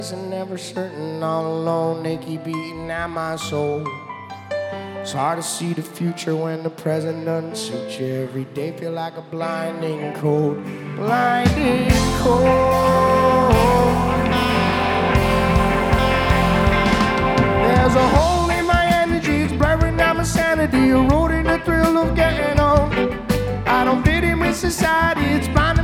and never certain, all alone, they keep eating at my soul. It's hard to see the future when the present doesn't suit you. Every day feel like a blinding cold, blinding cold. There's a hole in my energy, it's blurring out my sanity, eroding the thrill of getting on. I don't fit in with society, it's blinding